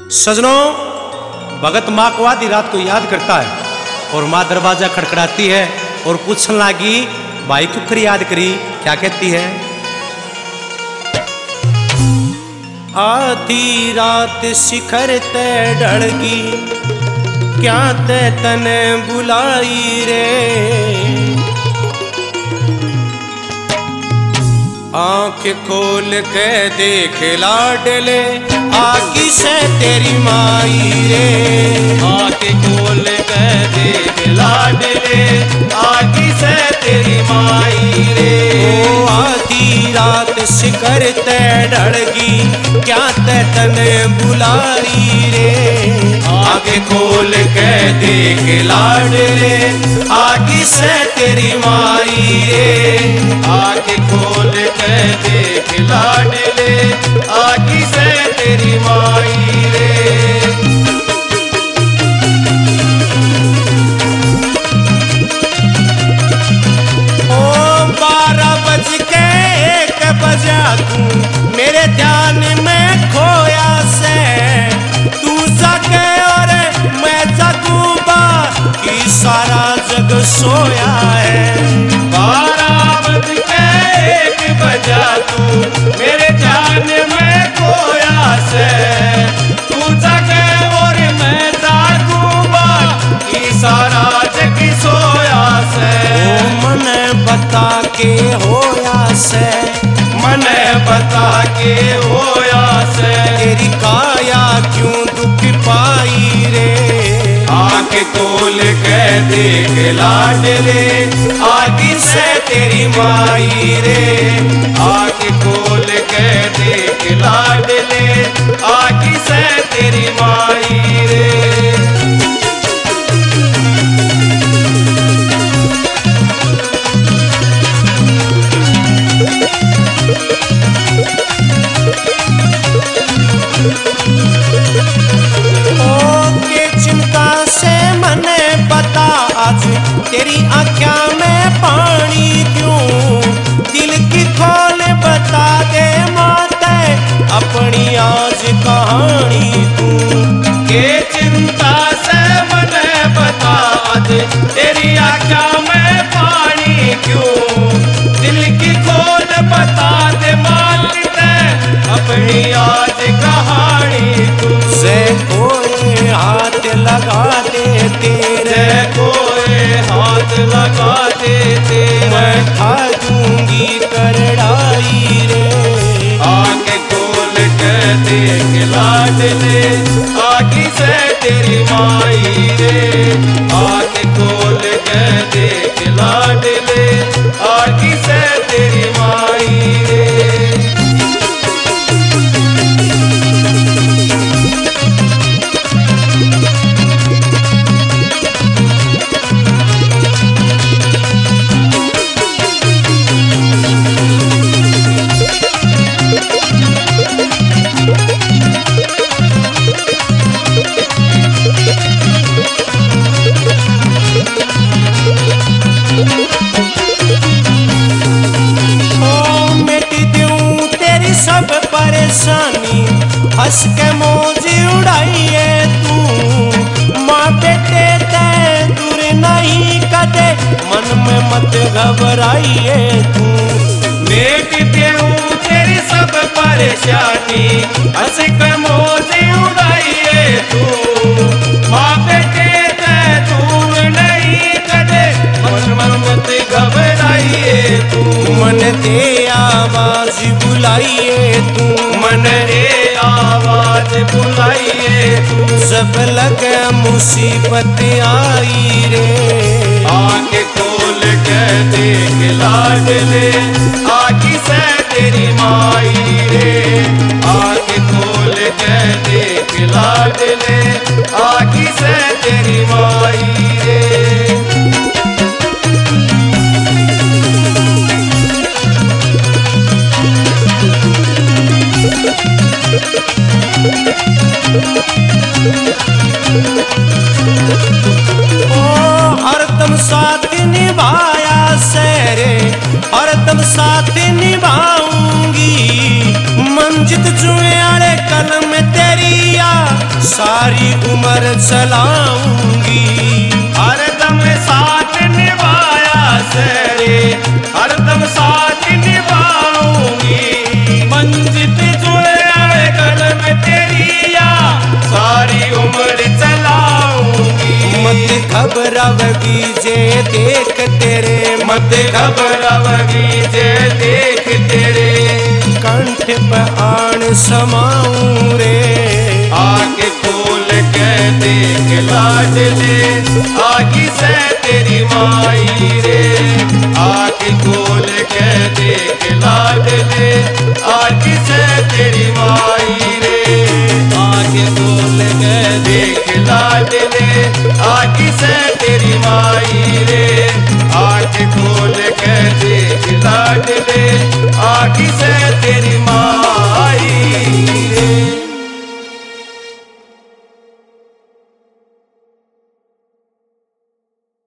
सजनों, भगत माँ को आधी रात को याद करता है और माँ दरवाजा खड़खड़ाती है और पूछने लगी, भाई क्यों कर याद करी? क्या कहती है? आधी रात शिखर ते ढलगी, क्या ते तने बुलाई रे। आंख खोल के देख लाडले, आकी से तेरी माई रे। आंख खोल के देख लाडले, आकी से तेरी माई रे। ओ आधी रात शिखर ते ढलगी, क्या ते तने बुलाई रे। आंख खोल के देख लाडले, आकी से तेरी माई रे। आंख खोल के देख लाडले, आकी से तेरी माई रे। ओ 12 बज के 1 बजा तू मेरे ध्यान में खोया से। तू जागे और मैं जागूं, बाकी सारा जग सोया है। 12 बज के 1 बजा तू मेरे ध्यान में खोया से। तू जागे और मैं जागूं, बाकी सारा जग सोया से। ओ मने बता के होया से, मने बता के होया से। तेरी काया क्यों दुख पाई रे। आंख खोल के देख लाडले, आकी से तेरी माई रे। आंख खोल के देख लाडले, आकी से तेरी माई रे। तेरी आँखों में पानी क्यों? दिल की खोल बता दे माते, अपनी आज कहानी तू। के चिंता से मने बता दे, तेरी आँखों में पानी क्यों? दिल की खोल बता दे माते, अपनी आज कहानी तू। से कोई हाथ लगा दे तेरे, हाथ लगा देते मैं खा दूंगी करड़ाई रे। आंख खोल के देख लाडले, आकी से तेरी माई रे। आंख खोल के देख लाडले, आकी से तेरी माई रे। हंस के मौज उड़ाइए तू, माँ बेटे ते दूर नहीं कदे, मन में मत घबराइए तू। मेट देऊं तेरी सब परेशानी, हंस के मौज उड़ाइए तू। माँ बेटे ते दूर नहीं कदे, मन में मत घबराइए तू। मन दे आवाज बुलाइए तू, मन दे आवाज बुलाइए तू। जब लगे मुसीबत आई रे। आंख खोल के देख लाडले, आकी से तेरी माई रे। आंख खोल के देख लाडले, आकी से तेरी माई रे। हरदम साथ निभाया से रे, हरदम साथ निभाऊंगी। मंजित जुए आड़े कलम तेरी आ, सारी उम्र चलाऊंगी। हरदम साथ निभाया सरे, हरदम साथ निभाऊंगी। मंजिल जुड़े कलम तेरी या सारी उम्र चलाऊंगी। मत घबरावगी जे देख तेरे, मत घबरावगी जे देख तेरे। कंठ पे आन समाऊं